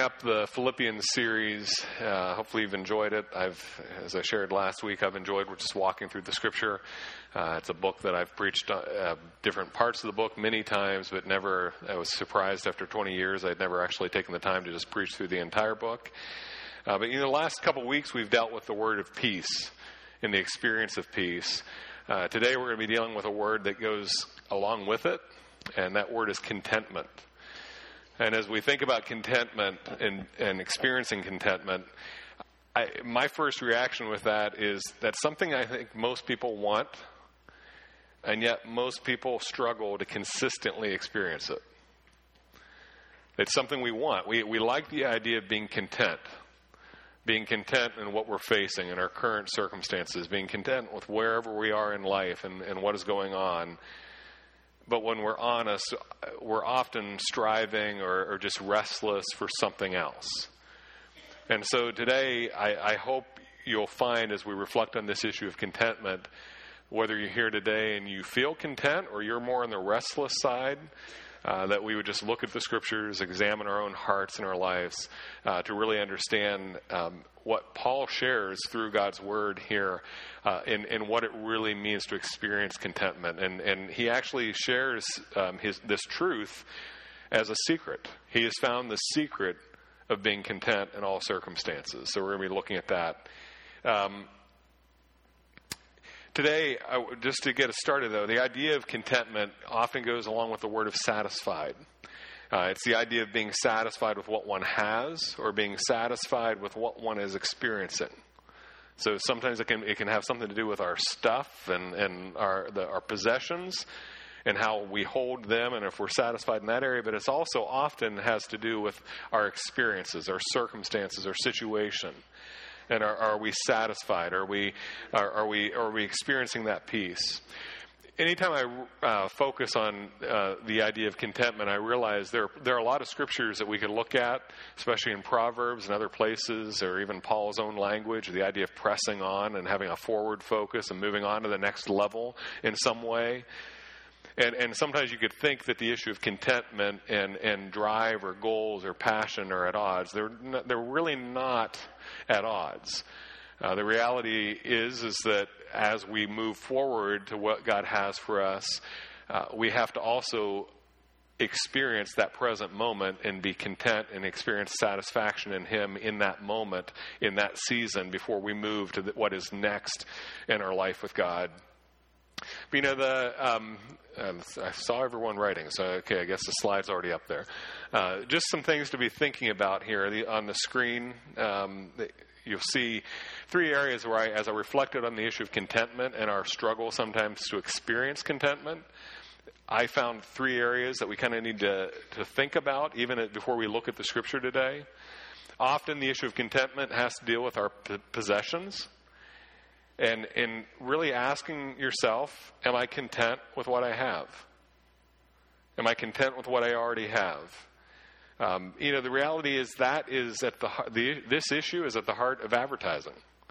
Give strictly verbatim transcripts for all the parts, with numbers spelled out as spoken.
up the Philippians series. Uh, hopefully you've enjoyed it. I've, as I shared last week, I've enjoyed just walking through the Scripture. Uh, it's a book that I've preached uh, different parts of the book many times, but never, I was surprised after twenty years, I'd never actually taken the time to just preach through the entire book. Uh, but in the last couple of weeks, we've dealt with the word of peace and the experience of peace. Uh, today we're going to be dealing with a word that goes along with it, and that word is contentment. And as we think about contentment and, and experiencing contentment, I, my first reaction with that is that's something I think most people want, and yet most people struggle to consistently experience it. It's something we want. We we like the idea of being content, being content in what we're facing in our current circumstances, being content with wherever we are in life and, and what is going on. But when we're honest, we're often striving or, or just restless for something else. And so today, I, I hope you'll find as we reflect on this issue of contentment, whether you're here today and you feel content or you're more on the restless side, uh, that we would just look at the Scriptures, examine our own hearts and our lives uh, to really understand um, what Paul shares through God's Word here uh, and, and what it really means to experience contentment. And, and he actually shares um, his, this truth as a secret. He has found the secret of being content in all circumstances. So we're going to be looking at that. Um, today, I, just to get us started, though, the idea of contentment often goes along with the word of satisfied. Uh, it's the idea of being satisfied with what one has or being satisfied with what one is experiencing. So sometimes it can it can have something to do with our stuff and, and our the, our possessions and how we hold them and if we're satisfied in that area. But it's also often has to do with our experiences, our circumstances, our situation. And are, are we satisfied? Are we are, are we are we experiencing that peace? Anytime I uh, focus on uh, the idea of contentment, I realize there there are a lot of scriptures that we can look at, especially in Proverbs and other places, or even Paul's own language, the idea of pressing on and having a forward focus and moving on to the next level in some way. And, and sometimes you could think that the issue of contentment and, and drive or goals or passion are at odds. They're not, they're really not at odds. Uh, the reality is, is that as we move forward to what God has for us, uh, we have to also experience that present moment and be content and experience satisfaction in Him in that moment, in that season, before we move to the, what is next in our life with God. But, you know, the um, um, I saw everyone writing, so okay, I guess the slide's already up there. Uh, just some things to be thinking about here the, on the screen. Um, the, You'll see three areas where I, as I reflected on the issue of contentment and our struggle sometimes to experience contentment, I found three areas that we kind of need to, to think about even at, before we look at the Scripture today. Often the issue of contentment has to deal with our p- possessions. And in really asking yourself, am I content with what I have? Am I content with what I already have? Um, you know, the reality is that is at the, the this issue is at the heart of advertising.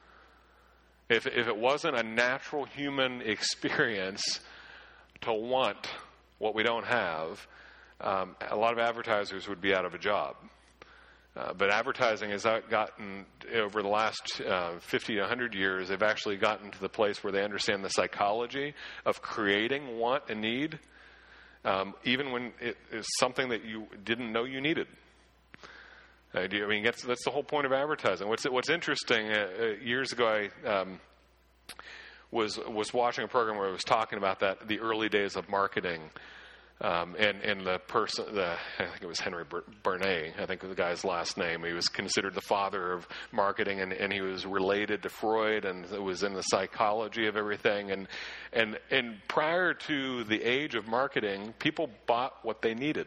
If if it wasn't a natural human experience to want what we don't have, um, a lot of advertisers would be out of a job. Uh, but advertising has gotten, over the last uh, fifty to one hundred years, they've actually gotten to the place where they understand the psychology of creating want and need. Um, even when it is something that you didn't know you needed. Uh, I mean, that's, that's the whole point of advertising. What's what's interesting, uh, uh, years ago I um, was was watching a program where I was talking about that, the early days of marketing. Um, and, and the person, the, I think it was Henry Bernays, I think was the guy's last name. He was considered the father of marketing, and, and he was related to Freud, and it was in the psychology of everything. And, and, and prior to the age of marketing, people bought what they needed.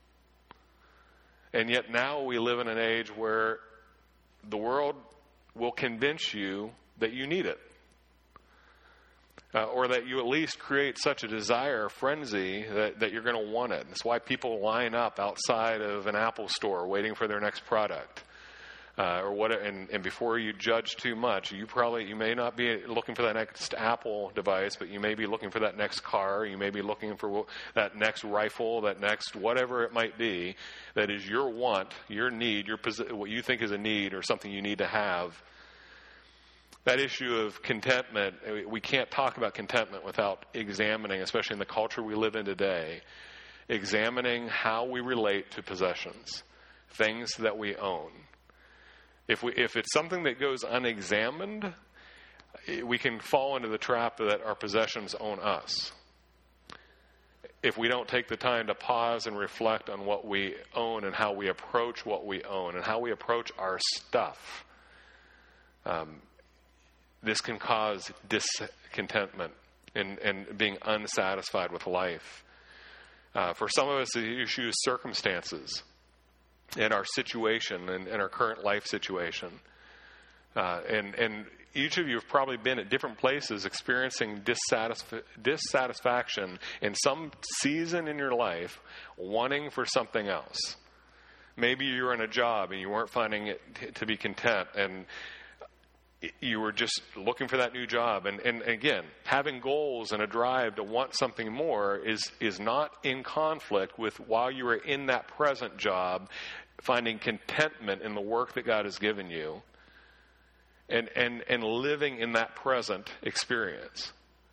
And yet now we live in an age where the world will convince you that you need it. Uh, or that you at least create such a desire, a frenzy, that, that you're going to want it. That's why people line up outside of an Apple store waiting for their next product. Uh, or what? And, and before you judge too much, you probably you may not be looking for that next Apple device, but you may be looking for that next car. You may be looking for that next rifle, that next whatever it might be. That is your want, your need, your what you think is a need or something you need to have. That issue of contentment, we can't talk about contentment without examining, especially in the culture we live in today, examining how we relate to possessions, things that we own. If we, if it's something that goes unexamined, we can fall into the trap that our possessions own us. If we don't take the time to pause and reflect on what we own and how we approach what we own and how we approach our stuff, um, this can cause discontentment and, and being unsatisfied with life. Uh, for some of us, the issue is circumstances. In our situation and in our current life situation. Uh, and, and each of you have probably been at different places experiencing dissatisf- dissatisfaction in some season in your life, wanting for something else. Maybe you were in a job and you weren't finding it t- to be content, and you were just looking for that new job. And, and again, having goals and a drive to want something more is, is not in conflict with, while you are in that present job, finding contentment in the work that God has given you and, and, and living in that present experience.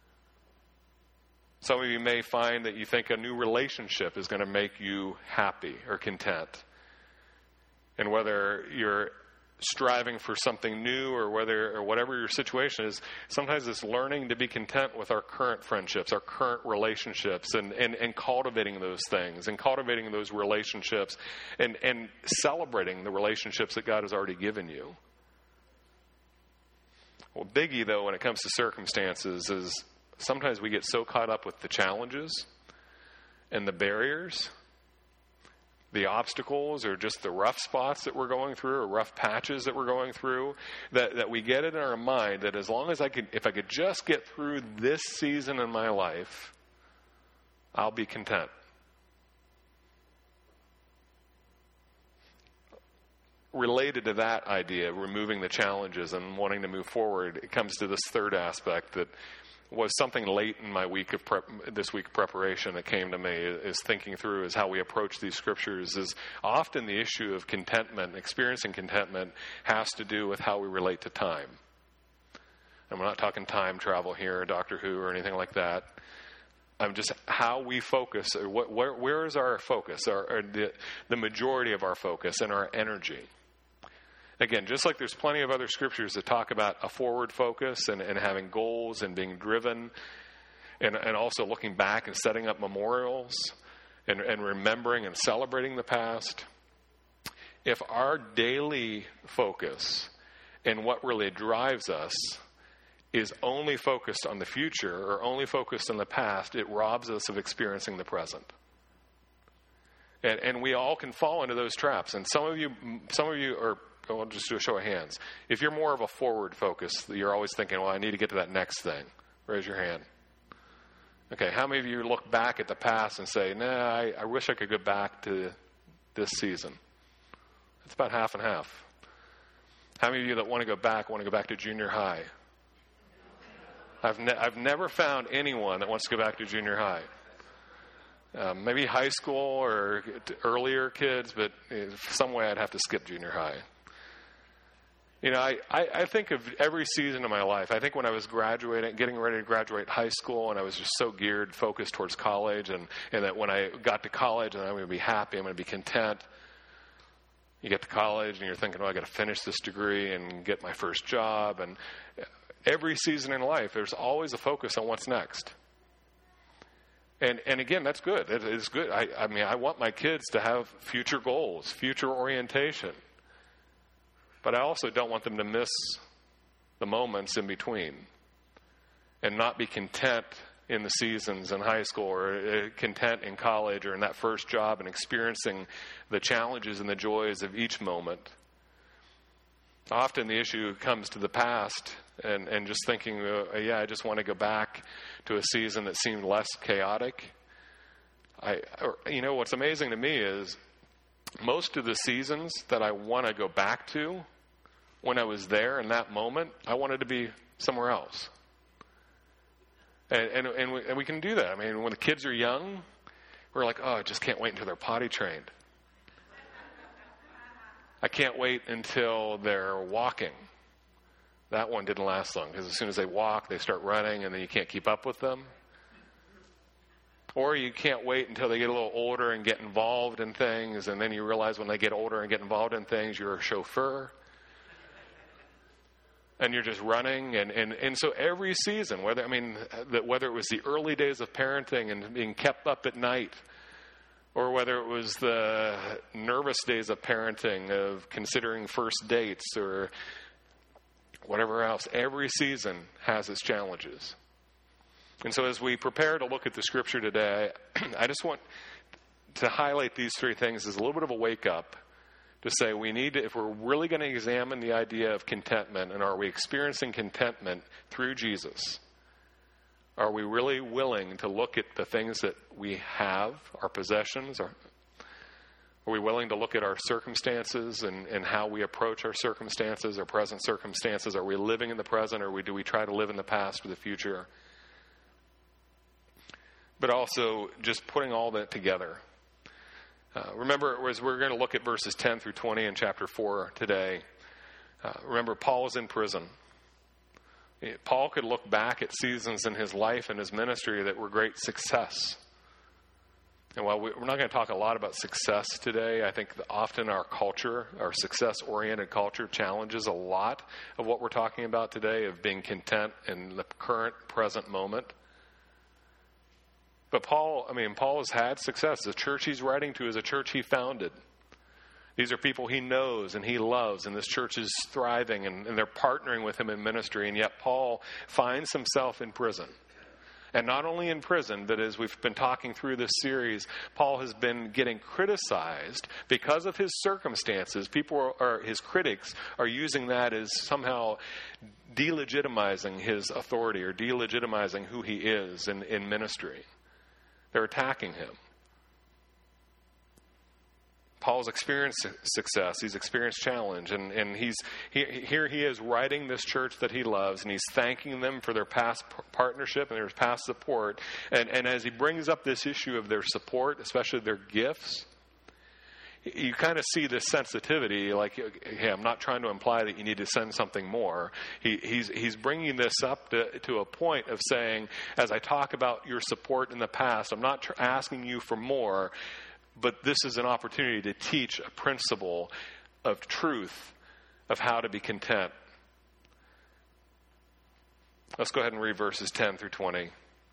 Some of you may find that you think a new relationship is going to make you happy or content. And whether you're striving for something new or whether or whatever your situation is, sometimes it's learning to be content with our current friendships, our current relationships, and, and, and cultivating those things and cultivating those relationships and, and celebrating the relationships that God has already given you. Well, biggie, though, when it comes to circumstances is sometimes we get so caught up with the challenges and the barriers, the obstacles, or just the rough spots that we're going through, or rough patches that we're going through, that, that we get it in our mind that as long as I could, if I could just get through this season in my life, I'll be content. Related to that idea, removing the challenges and wanting to move forward, it comes to this third aspect that was something late in my week of prep, this week of preparation that came to me is thinking through is how we approach these scriptures is often the issue of contentment, experiencing contentment has to do with how we relate to time. And we're not talking time travel here, Doctor Who or anything like that. I'm just how we focus, or what, where, where is our focus, our, or the, the majority of our focus and our energy. Again, just like there's plenty of other scriptures that talk about a forward focus and, and having goals and being driven and, and also looking back and setting up memorials and, and remembering and celebrating the past. If our daily focus and what really drives us is only focused on the future or only focused on the past, it robs us of experiencing the present. And, and we all can fall into those traps. And some of you, some of you are, I'll just do a show of hands. If you're more of a forward focus, you're always thinking, well, I need to get to that next thing. Raise your hand. Okay, how many of you look back at the past and say, nah, I, I wish I could go back to this season? It's about half and half. How many of you that want to go back want to go back to junior high? I've, ne- I've never found anyone that wants to go back to junior high. Um, maybe high school or earlier kids, but some way I'd have to skip junior high. You know, I, I, I think of every season of my life. I think when I was graduating, getting ready to graduate high school, and I was just so geared, focused towards college, and, and that when I got to college, and I'm going to be happy, I'm going to be content. You get to college, and you're thinking, oh, I got to finish this degree and get my first job. And every season in life, there's always a focus on what's next. And and again, that's good. It is good. I, I mean, I want my kids to have future goals, future orientation. But I also don't want them to miss the moments in between and not be content in the seasons in high school or content in college or in that first job and experiencing the challenges and the joys of each moment. Often the issue comes to the past and, and just thinking, uh, yeah, I just want to go back to a season that seemed less chaotic. I, or, you know, what's amazing to me is most of the seasons that I want to go back to, when I was there in that moment, I wanted to be somewhere else. And, and, and, we, and we can do that. I mean, when the kids are young, we're like, oh, I just can't wait until they're potty trained. I can't wait until they're walking. That one didn't last long, because as soon as they walk, they start running, and then you can't keep up with them. Or you can't wait until they get a little older and get involved in things, and then you realize when they get older and get involved in things, you're a chauffeur. And you're just running. And, and, and so every season, whether I mean, that whether it was the early days of parenting and being kept up at night, or whether it was the nervous days of parenting, of considering first dates or whatever else, every season has its challenges. And so as we prepare to look at the scripture today, I just want to highlight these three things as a little bit of a wake-up to say we need to, if we're really going to examine the idea of contentment, and are we experiencing contentment through Jesus, are we really willing to look at the things that we have, our possessions? Are, are we willing to look at our circumstances and, and how we approach our circumstances, our present circumstances? Are we living in the present, or we, do we try to live in the past for the future? But also just putting all that together. Uh, remember, as we're going to look at verses ten through twenty in chapter four today, uh, remember, Paul was in prison. Paul could look back at seasons in his life and his ministry that were great success. And while we're not going to talk a lot about success today, I think that often our culture, our success-oriented culture, challenges a lot of what we're talking about today, of being content in the current, present moment. But Paul, I mean, Paul has had success. The church he's writing to is a church he founded. These are people he knows and he loves, and this church is thriving, and, and they're partnering with him in ministry. And yet Paul finds himself in prison. And not only in prison, but as we've been talking through this series, Paul has been getting criticized because of his circumstances. People are, his critics are using that as somehow delegitimizing his authority or delegitimizing who he is in, in ministry. They're attacking him. Paul's experienced success. He's experienced challenge. And, and he's he, here he is writing this church that he loves, and he's thanking them for their past partnership and their past support. And, and as he brings up this issue of their support, especially their gifts, you kind of see this sensitivity, like, hey, I'm not trying to imply that you need to send something more. He, he's, he's bringing this up to, to a point of saying, as I talk about your support in the past, I'm not tr- asking you for more, but this is an opportunity to teach a principle of truth of how to be content. Let's go ahead and read verses ten through twenty.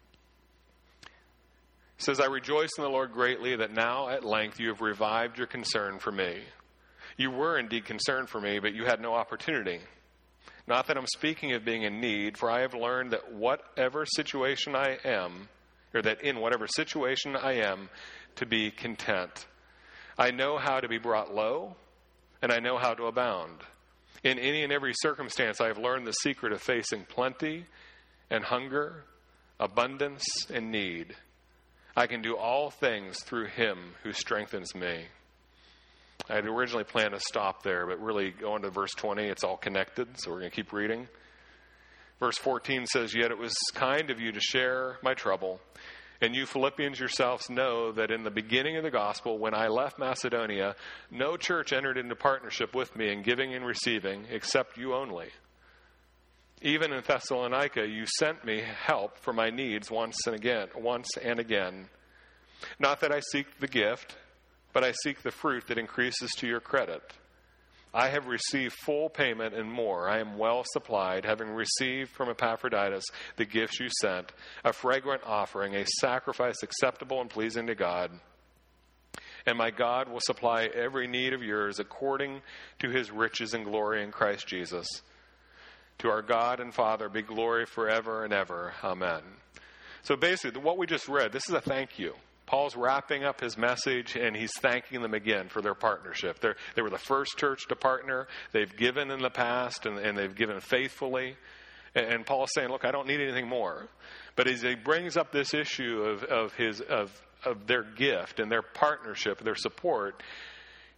It says, I rejoice in the Lord greatly that now at length you have revived your concern for me. You were indeed concerned for me, but you had no opportunity. Not that I'm speaking of being in need, for I have learned that whatever situation I am, or that in whatever situation I am, to be content. I know how to be brought low, and I know how to abound. In any and every circumstance, I have learned the secret of facing plenty and hunger, abundance and need. I can do all things through him who strengthens me. I had originally planned to stop there, but really going to verse twenty, it's all connected, so we're going to keep reading. Verse fourteen says, Yet it was kind of you to share my trouble. And you Philippians yourselves know that in the beginning of the gospel, when I left Macedonia, no church entered into partnership with me in giving and receiving, except you only. Even in Thessalonica, you sent me help for my needs once and again, once and again. Not that I seek the gift, but I seek the fruit that increases to your credit. I have received full payment and more. I am well supplied, having received from Epaphroditus the gifts you sent, a fragrant offering, a sacrifice acceptable and pleasing to God. And my God will supply every need of yours according to his riches and glory in Christ Jesus. To our God and Father be glory forever and ever. Amen. So basically, what we just read, this is a thank you. Paul's wrapping up his message, and he's thanking them again for their partnership. They're, they were the first church to partner. They've given in the past, and, and they've given faithfully. And, and Paul's saying, look, I don't need anything more. But as he brings up this issue of, of, his, of, of their gift and their partnership, their support,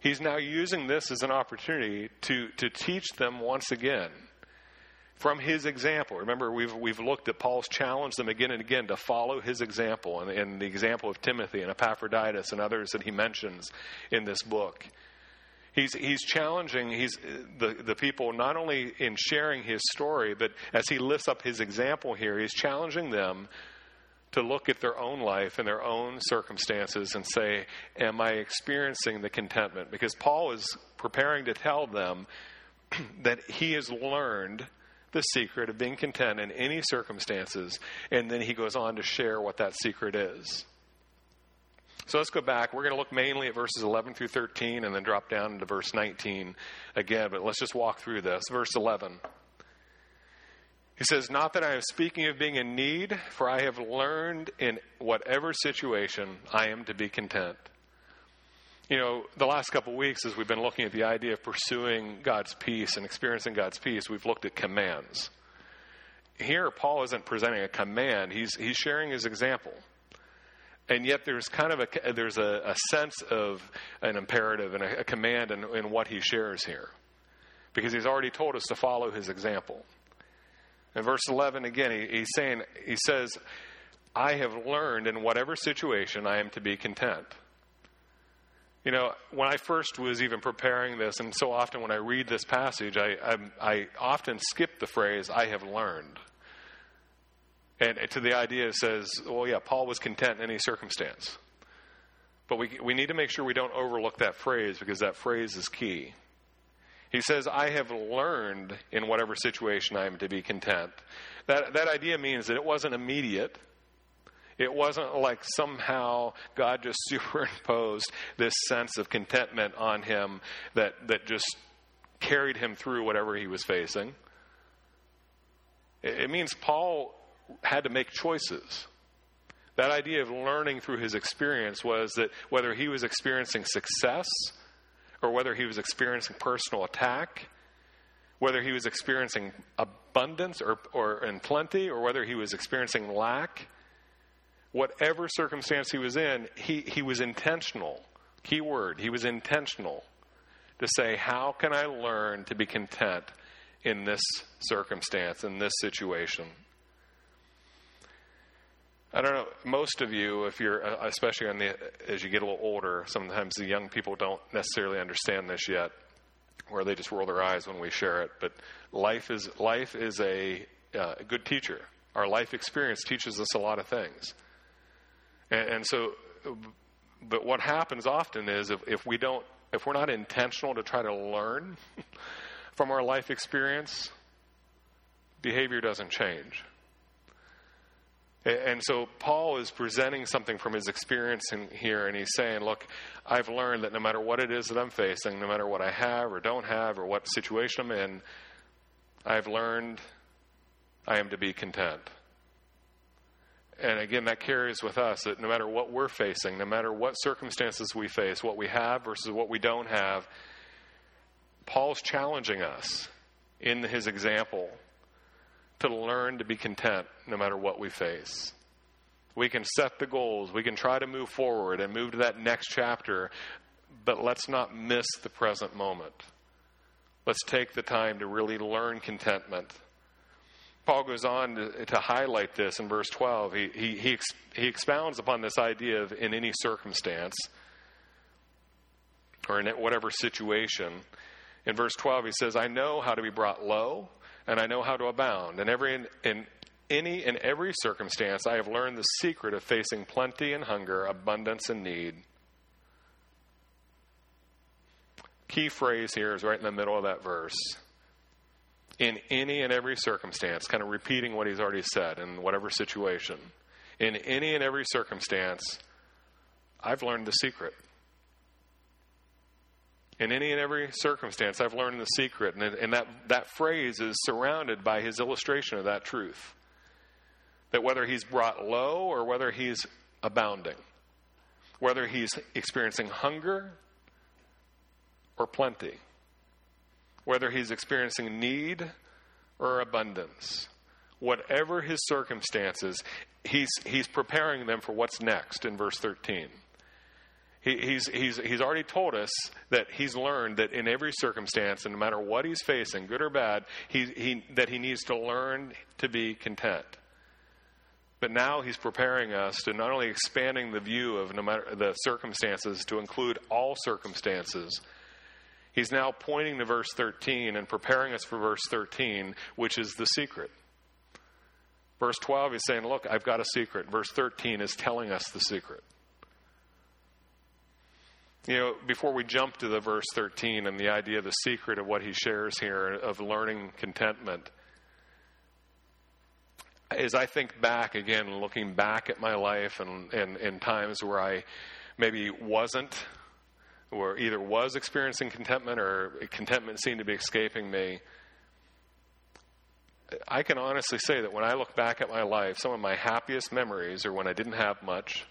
He's now using this as an opportunity to, to teach them once again from his example. Remember, we've we've looked at Paul's challenged them again and again to follow his example, and, and the example of Timothy and Epaphroditus and others that he mentions in this book. He's he's challenging he's the, the people not only in sharing his story, but as he lifts up his example here, he's challenging them to look at their own life and their own circumstances and say, am I experiencing the contentment? Because Paul is preparing to tell them that he has learned the secret of being content in any circumstances, and then he goes on to share what that secret is. So let's go back. We're going to look mainly at verses eleven through thirteen and then drop down into verse nineteen again, but let's just walk through this. Verse eleven. He says, not that I am speaking of being in need, for I have learned in whatever situation I am to be content. You know, the last couple of weeks as we've been looking at the idea of pursuing God's peace and experiencing God's peace, we've looked at commands. Here, Paul isn't presenting a command. He's he's sharing his example. And yet there's kind of a, there's a, a sense of an imperative and a, a command in, in what he shares here. Because he's already told us to follow his example. In verse eleven, again, he, he's saying, he says, I have learned in whatever situation I am to be content. You know, when I first was even preparing this, and so often when I read this passage, I, I, I often skip the phrase, I have learned. And to the idea it says, well, yeah, Paul was content in any circumstance. But we we need to make sure we don't overlook that phrase, because that phrase is key. He says, I have learned in whatever situation I am to be content. That that idea means that it wasn't immediate. It wasn't like somehow God just superimposed this sense of contentment on him that, that just carried him through whatever he was facing. It, it means Paul had to make choices. That idea of learning through his experience was that whether he was experiencing success or whether he was experiencing personal attack, whether he was experiencing abundance or, or in plenty, or whether he was experiencing lack, whatever circumstance he was in, he, he was intentional. Key word, he was intentional to say, how can I learn to be content in this circumstance, in this situation? I don't know, most of you, if you're, especially on the, as you get a little older, sometimes the young people don't necessarily understand this yet, where they just roll their eyes when we share it. But life is life is a, uh, a good teacher. Our life experience teaches us a lot of things. And, and so, but what happens often is if, if we don't, if we're not intentional to try to learn from our life experience, behavior doesn't change. And so Paul is presenting something from his experience in here, and he's saying, look, I've learned that no matter what it is that I'm facing, no matter what I have or don't have or what situation I'm in, I've learned I am to be content. And again, that carries with us that no matter what we're facing, no matter what circumstances we face, what we have versus what we don't have, Paul's challenging us in his example to learn to be content no matter what we face. We can set the goals. We can try to move forward and move to that next chapter, but let's not miss the present moment. Let's take the time to really learn contentment. Paul goes on to, to highlight this in verse twelve. He, he, he, ex, he expounds upon this idea of in any circumstance or in whatever situation. In verse twelve, he says, I know how to be brought low, and I know how to abound. And every in, in any and every circumstance, I have learned the secret of facing plenty and hunger, abundance and need. Key phrase here is right in the middle of that verse. In any and every circumstance, kind of repeating what he's already said in whatever situation. In any and every circumstance, I've learned the secret. In any and every circumstance, I've learned the secret. And, and that, that phrase is surrounded by his illustration of that truth. That whether he's brought low or whether he's abounding, whether he's experiencing hunger or plenty, whether he's experiencing need or abundance, whatever his circumstances, he's, he's preparing them for what's next in verse thirteen. He, he's, he's, he's already told us that he's learned that in every circumstance, and no matter what he's facing, good or bad, he, he, that he needs to learn to be content. But now he's preparing us to not only expanding the view of no matter the circumstances to include all circumstances, he's now pointing to verse thirteen and preparing us for verse thirteen, which is the secret. Verse twelve, he's saying, look, I've got a secret. Verse thirteen is telling us the secret. You know, before we jump to the verse thirteen and the idea of the secret of what he shares here of learning contentment, as I think back again, looking back at my life and, and, and times where I maybe wasn't, or either was experiencing contentment or contentment seemed to be escaping me, I can honestly say that when I look back at my life, some of my happiest memories are when I didn't have much.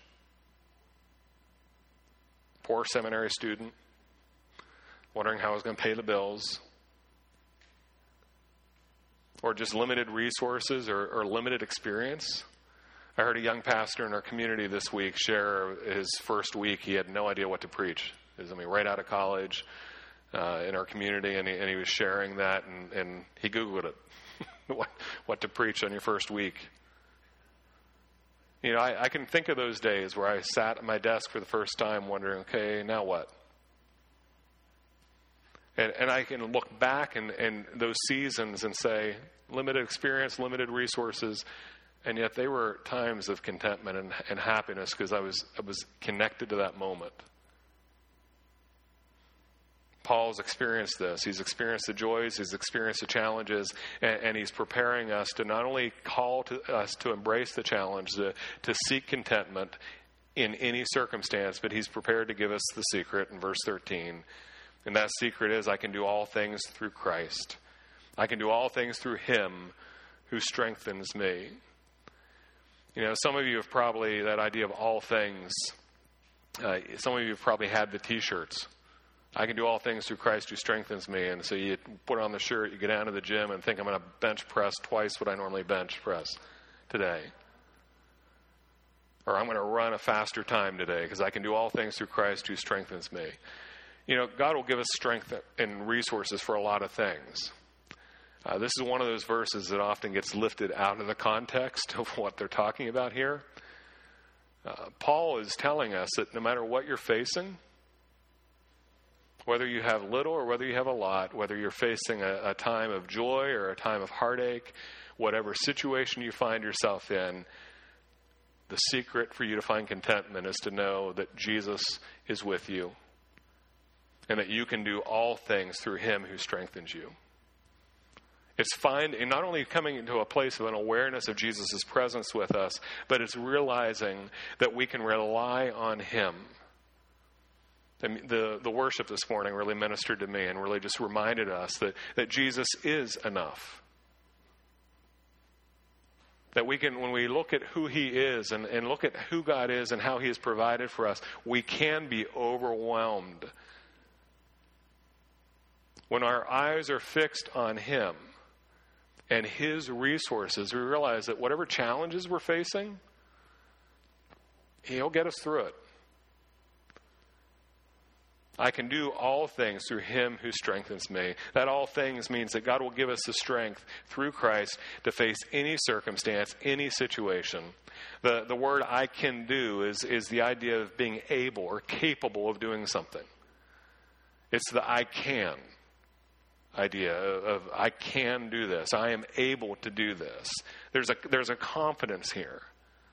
Poor seminary student, wondering how I was going to pay the bills. Or just limited resources or, or limited experience. I heard a young pastor in our community this week share his first week. He had no idea what to preach. He was, I mean, right out of college uh, in our community, and he, and he was sharing that, and, and he Googled it, what, what to preach on your first week. You know, I, I can think of those days where I sat at my desk for the first time wondering, okay, now what? And, and I can look back in, in those seasons and say, limited experience, limited resources, and yet they were times of contentment and, and happiness because I was I was connected to that moment. Paul's experienced this. He's experienced the joys, he's experienced the challenges, and, and he's preparing us to not only call to us to embrace the challenge, to, to seek contentment in any circumstance, but he's prepared to give us the secret in verse thirteen. And that secret is, I can do all things through Christ. I can do all things through him who strengthens me. You know, some of you have probably, that idea of all things, uh, some of you have probably had the t-shirts. I can do all things through Christ who strengthens me. And so you put on the shirt, you get down to the gym and think, I'm going to bench press twice what I normally bench press today. Or I'm going to run a faster time today because I can do all things through Christ who strengthens me. You know, God will give us strength and resources for a lot of things. Uh, this is one of those verses that often gets lifted out of the context of what they're talking about here. Uh, Paul is telling us that no matter what you're facing, whether you have little or whether you have a lot, whether you're facing a, a time of joy or a time of heartache, whatever situation you find yourself in, the secret for you to find contentment is to know that Jesus is with you. And that you can do all things through him who strengthens you. It's finding, not only coming into a place of an awareness of Jesus' presence with us, but it's realizing that we can rely on him. The, the, the worship this morning really ministered to me and really just reminded us that, that Jesus is enough. That we can, when we look at who he is and, and look at who God is and how he has provided for us, we can be overwhelmed. When our eyes are fixed on him and his resources, we realize that whatever challenges we're facing, he'll get us through it. I can do all things through him who strengthens me. That all things means that God will give us the strength through Christ to face any circumstance, any situation. The, the word I can do is, is the idea of being able or capable of doing something. It's the I can idea of I can do this. I am able to do this. There's a there's a confidence here.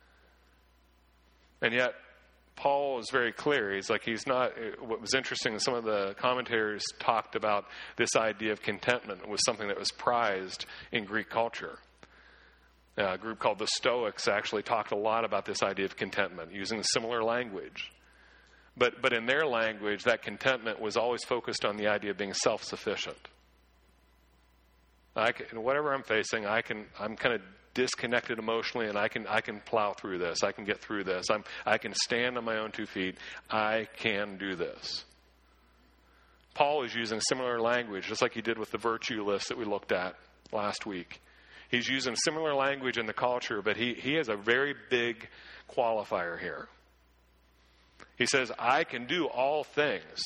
And yet Paul is very clear. He's like he's not what was interesting, some of the commentators talked about this idea of contentment was something that was prized in Greek culture. A group called the Stoics actually talked a lot about this idea of contentment, using similar language. But but in their language, that contentment was always focused on the idea of being self-sufficient. I can, whatever I'm facing, I can. I'm kind of disconnected emotionally, and I can. I can plow through this. I can get through this. I'm. I can stand on my own two feet. I can do this. Paul is using similar language, just like he did with the virtue list that we looked at last week. He's using similar language in the culture, but he he has a very big qualifier here. He says, I can do all things.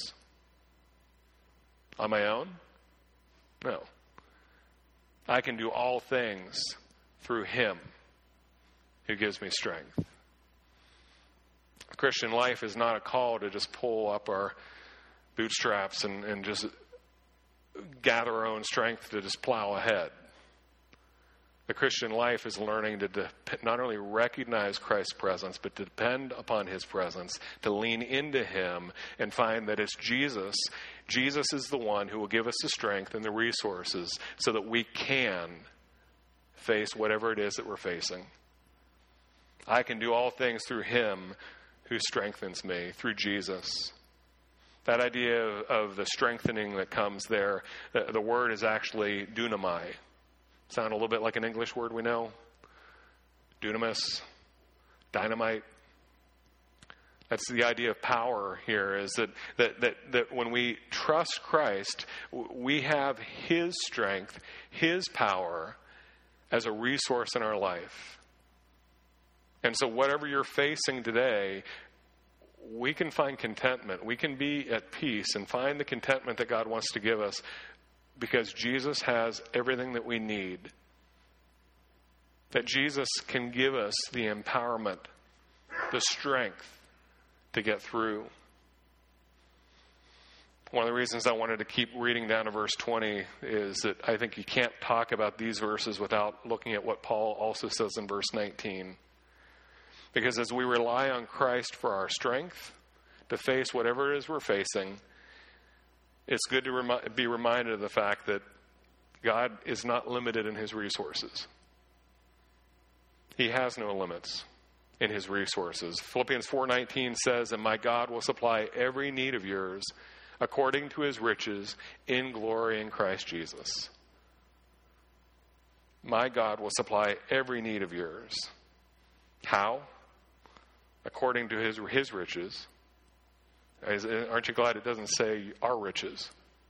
On my own? No. I can do all things through him who gives me strength. The Christian life is not a call to just pull up our bootstraps and, and just gather our own strength to just plow ahead. The Christian life is learning to de- not only recognize Christ's presence, but to depend upon his presence, to lean into him and find that it's Jesus. Jesus is the one who will give us the strength and the resources so that we can face whatever it is that we're facing. I can do all things through him who strengthens me, through Jesus. That idea of, of the strengthening that comes there, the, the word is actually dunamai. Sound a little bit like an English word we know? Dunamis, dynamite. That's the idea of power here, is that, that, that, that when we trust Christ, we have his strength, his power as a resource in our life. And so whatever you're facing today, we can find contentment. We can be at peace and find the contentment that God wants to give us because Jesus has everything that we need. That Jesus can give us the empowerment, the strength to get through. One of the reasons I wanted to keep reading down to verse twenty is that I think you can't talk about these verses without looking at what Paul also says in verse nineteen. Because as we rely on Christ for our strength to face whatever it is we're facing, it's good to remi- be reminded of the fact that God is not limited in his resources. He has no limits in his resources. Philippians four nineteen says, and my God will supply every need of yours according to his riches in glory in Christ Jesus. My God will supply every need of yours. How? According to his his riches. Aren't you glad it doesn't say our riches?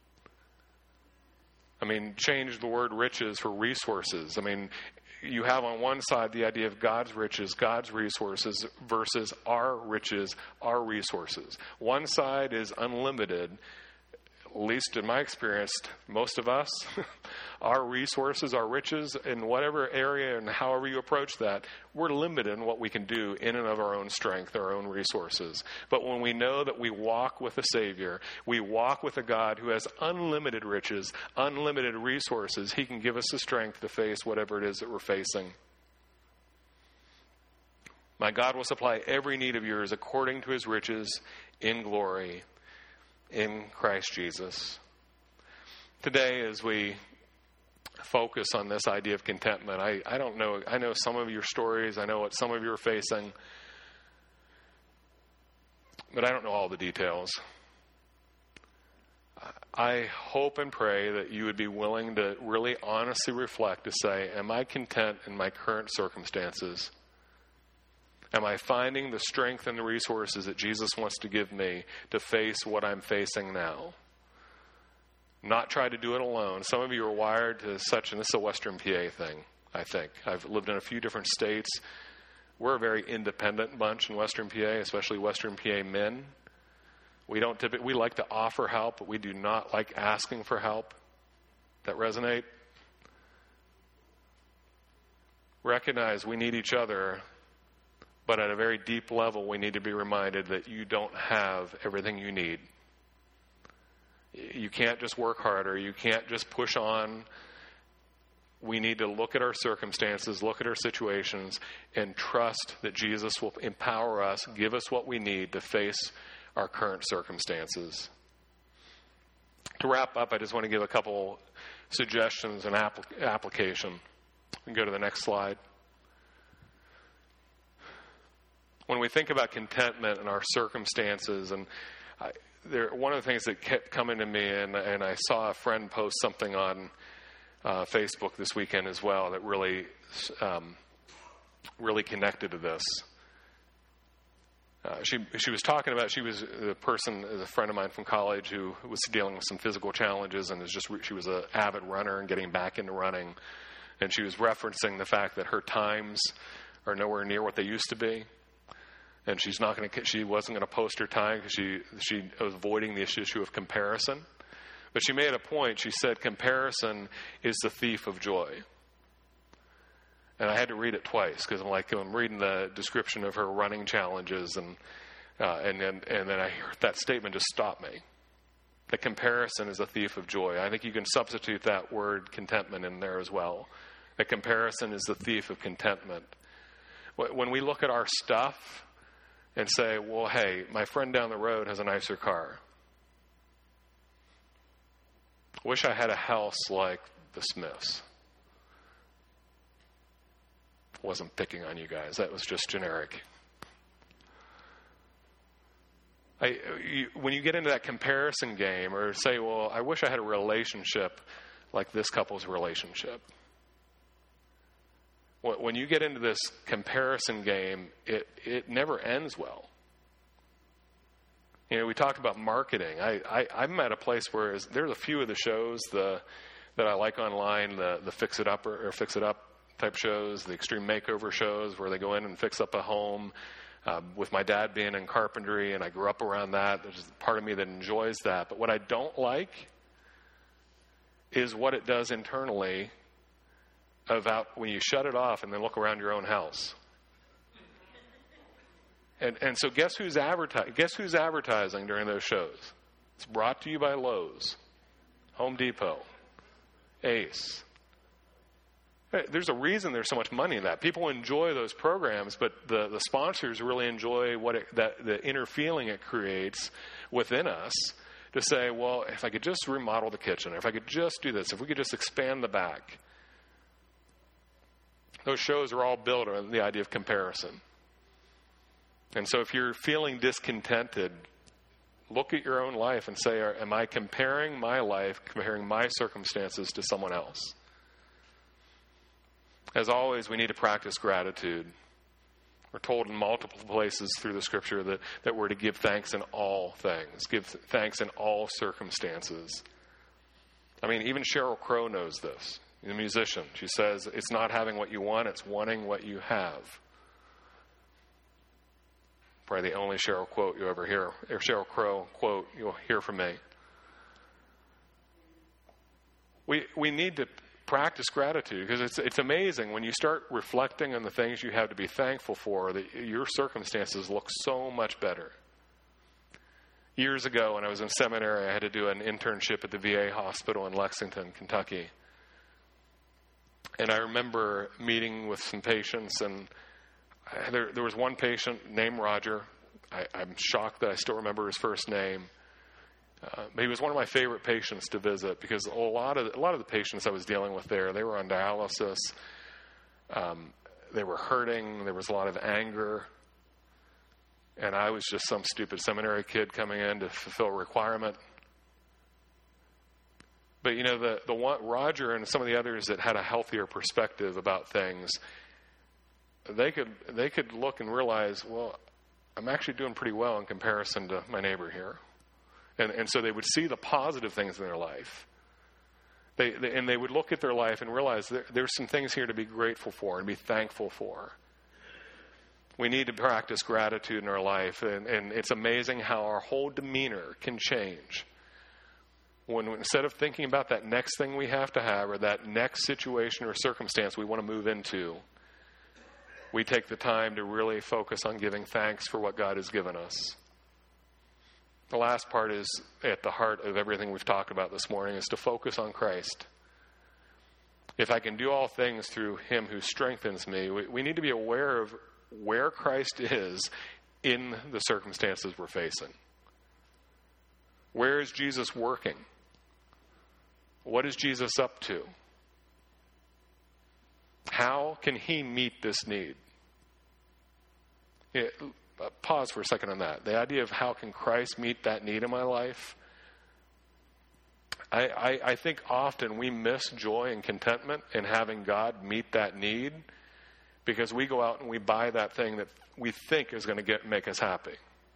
I mean, change the word riches for resources. I mean, you have on one side the idea of God's riches, God's resources, versus our riches, our resources. One side is unlimited, at least in my experience, most of us, our resources, our riches, in whatever area and however you approach that, we're limited in what we can do in and of our own strength, our own resources. But when we know that we walk with a Savior, we walk with a God who has unlimited riches, unlimited resources, he can give us the strength to face whatever it is that we're facing. My God will supply every need of yours according to his riches in glory in Christ Jesus. Today, as we focus on this idea of contentment, I, I don't know, I know some of your stories, I know what some of you are facing, but I don't know all the details. I hope and pray that you would be willing to really honestly reflect to say, am I content in my current circumstances? Am I finding the strength and the resources that Jesus wants to give me to face what I'm facing now? Not try to do it alone. Some of you are wired to such, and this is a Western P A thing, I think. I've lived in a few different states. We're a very independent bunch in Western P A, especially Western P A men. We don't typically, we like to offer help, but we do not like asking for help. That resonate? Recognize we need each other. But at a very deep level, we need to be reminded that you don't have everything you need. You can't just work harder. You can't just push on. We need to look at our circumstances, look at our situations, and trust that Jesus will empower us, give us what we need to face our current circumstances. To wrap up, I just want to give a couple suggestions and applic- application. We can go to the next slide. When we think about contentment and our circumstances, and I, there, one of the things that kept coming to me, and, and I saw a friend post something on uh, Facebook this weekend as well that really, um, really connected to this. Uh, she she was talking about, she was a person, a friend of mine from college who was dealing with some physical challenges, and is just she was an avid runner and getting back into running, and she was referencing the fact that her times are nowhere near what they used to be. And she's not going to. She wasn't going to post her time because she she was avoiding the issue of comparison. But she made a point. She said, "Comparison is the thief of joy." And I had to read it twice because I'm like I'm reading the description of her running challenges, and uh, and then and then I heard that statement just stopped me. That comparison is a thief of joy. I think you can substitute that word contentment in there as well. That comparison is the thief of contentment. When we look at our stuff and say, well, hey, my friend down the road has a nicer car. Wish I had a house like the Smiths. Wasn't picking on you guys. That was just generic. I, you, when you get into that comparison game or say, well, I wish I had a relationship like this couple's relationship. When you get into this comparison game, it, it never ends well. You know, we talk about marketing. I, I, I'm at a place where there's a few of the shows the, that I like online, the, the Fix It Up or, or Fix It Up type shows, the extreme makeover shows where they go in and fix up a home. Uh, with my dad being in carpentry, and I grew up around that, there's a part of me that enjoys that. But what I don't like is what it does internally about when you shut it off and then look around your own house. And and so guess who's advertising? Guess who's advertising during those shows? It's brought to you by Lowe's, Home Depot, Ace. There's a reason there's so much money in that. People enjoy those programs, but the, the sponsors really enjoy what it, that the inner feeling it creates within us to say, well, if I could just remodel the kitchen, or if I could just do this, if we could just expand the back. Those shows are all built on the idea of comparison. And so if you're feeling discontented, look at your own life and say, am I comparing my life, comparing my circumstances to someone else? As always, we need to practice gratitude. We're told in multiple places through the Scripture that, that we're to give thanks in all things, give thanks in all circumstances. I mean, even Sheryl Crow knows this, the musician. She says, it's not having what you want, it's wanting what you have. Probably the only Sheryl quote you ever hear, or Sheryl Crow quote you'll hear from me. We we need to practice gratitude, because it's it's amazing when you start reflecting on the things you have to be thankful for, that your circumstances look so much better. Years ago, when I was in seminary, I had to do an internship at the V A hospital in Lexington, Kentucky. And I remember meeting with some patients, and there, there was one patient named Roger. I, I'm shocked that I still remember his first name. Uh, but he was one of my favorite patients to visit, because a lot of a lot of the patients I was dealing with there, they were on dialysis. Um, they were hurting. There was a lot of anger. And I was just some stupid seminary kid coming in to fulfill a requirement. But, you know, the, the one, Roger and some of the others that had a healthier perspective about things, they could they could look and realize, well, I'm actually doing pretty well in comparison to my neighbor here. And, and so they would see the positive things in their life. They, they and they would look at their life and realize there, there's some things here to be grateful for and be thankful for. We need to practice gratitude in our life, and, and it's amazing how our whole demeanor can change. When instead of thinking about that next thing we have to have, or that next situation or circumstance we want to move into, we take the time to really focus on giving thanks for what God has given us. The last part is at the heart of everything we've talked about this morning, is to focus on Christ. If I can do all things through Him who strengthens me, we, we need to be aware of where Christ is in the circumstances we're facing. Where is Jesus working? What is Jesus up to? How can He meet this need? Yeah, pause for a second on that. The idea of how can Christ meet that need in my life? I, I, I think often we miss joy and contentment in having God meet that need, because we go out and we buy that thing that we think is going to get make us happy.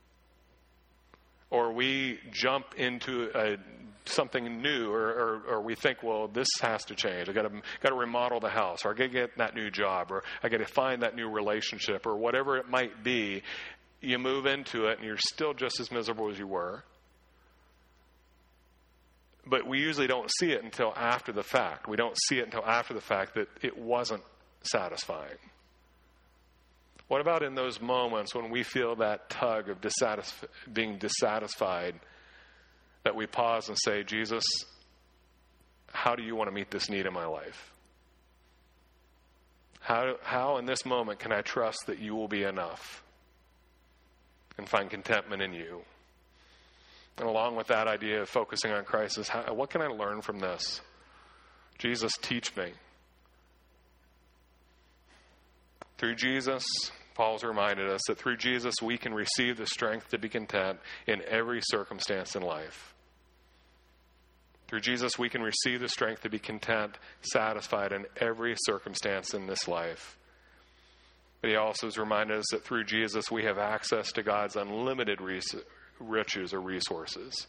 Or we jump into a, something new, or, or, or we think, well, this has to change. I got to got to remodel the house, or I got to get that new job, or I got to find that new relationship, or whatever it might be. you move into it and you're still just as miserable as you were. But we usually don't see it until after the fact. We don't see it until after the fact that it wasn't satisfying. What about in those moments when we feel that tug of dissatisf- being dissatisfied, that we pause and say, Jesus, how do you want to meet this need in my life? How, how in this moment can I trust that you will be enough and find contentment in you? And along with that idea of focusing on Christ is, how, what can I learn from this? Jesus, teach me. Through Jesus, Paul's reminded us that through Jesus we can receive the strength to be content in every circumstance in life. Through Jesus we can receive the strength to be content, satisfied in every circumstance in this life. But he also has reminded us that through Jesus we have access to God's unlimited res- riches or resources.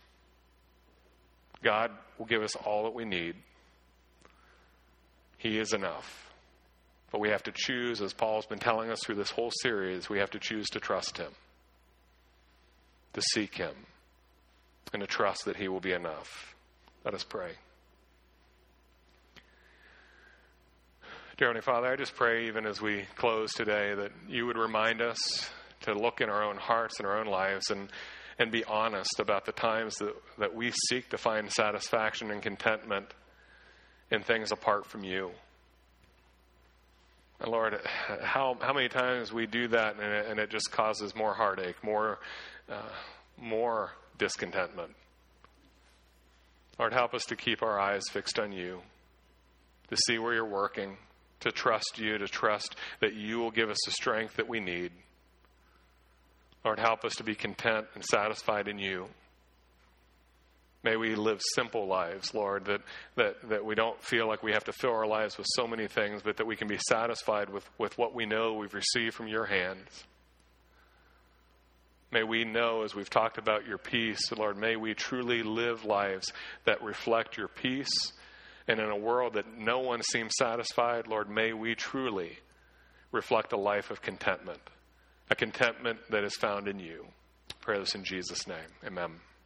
God will give us all that we need. He is enough. But we have to choose, as Paul's been telling us through this whole series, we have to choose to trust him, to seek him, and to trust that he will be enough. Let us pray. Dear Heavenly Father, I just pray even as we close today that you would remind us to look in our own hearts and our own lives and, and be honest about the times that, that we seek to find satisfaction and contentment in things apart from you. And Lord, how how many times we do that and it, and it just causes more heartache, more uh, more discontentment. Lord, help us to keep our eyes fixed on you, to see where you're working, to trust you, to trust that you will give us the strength that we need. Lord, help us to be content and satisfied in you. May we live simple lives, Lord, that, that, that we don't feel like we have to fill our lives with so many things, but that we can be satisfied with, with what we know we've received from your hands. May we know, as we've talked about your peace, Lord, may we truly live lives that reflect your peace. And in a world that no one seems satisfied, Lord, may we truly reflect a life of contentment, a contentment that is found in you. I pray this in Jesus' name. Amen.